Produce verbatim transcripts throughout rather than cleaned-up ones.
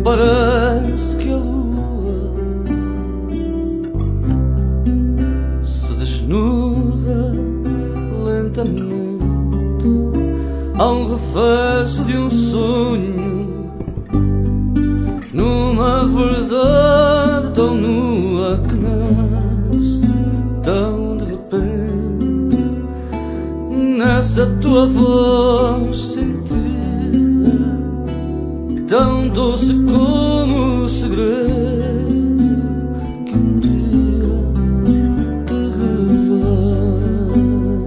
parece que a lua se desnuda lentamente ao reverso de um sonho, numa verdade tão nua que nasce tão de repente, nessa tua voz sentida, tão doce como o segredo que um dia te revela.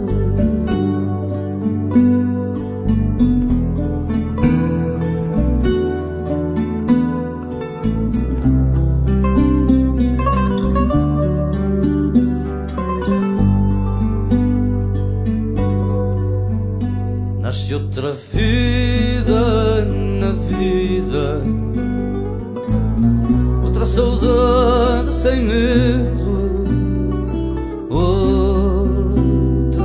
Nasce outra vida na vida, outra saudade sem medo, outra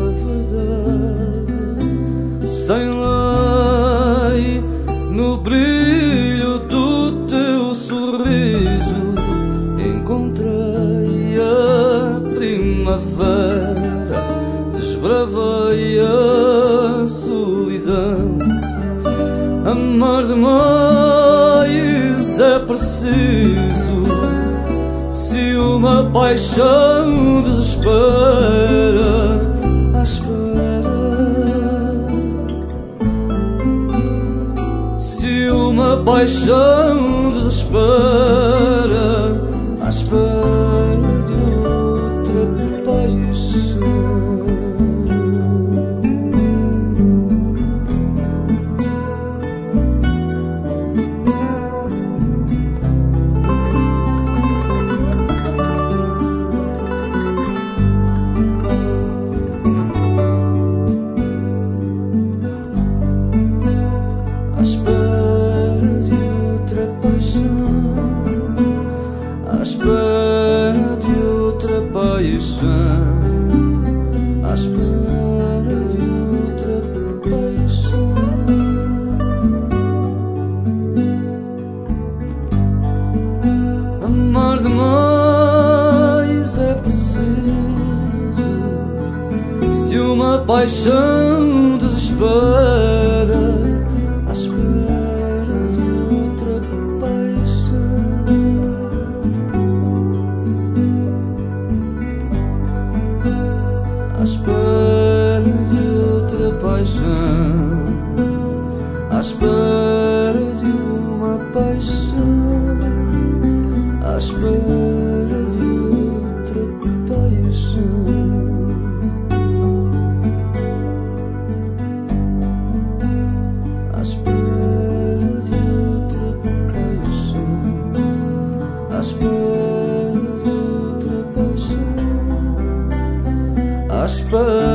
verdade sem lei. No brilho do teu sorriso encontrei a primavera, desbravei a solidão. Amar demais é preciso, se uma paixão desespera à espera, se uma paixão desespera à espera de outra paixão. À espera de outra paixão, à espera de outra paixão, à espera de outra paixão. Amar demais é preciso, se uma paixão desespera à espera de outra paixão, à espera de outra paixão, à espera de uma paixão, à espera de outra paixão. À espera de outra paixão, à espera de outra paixão, à espera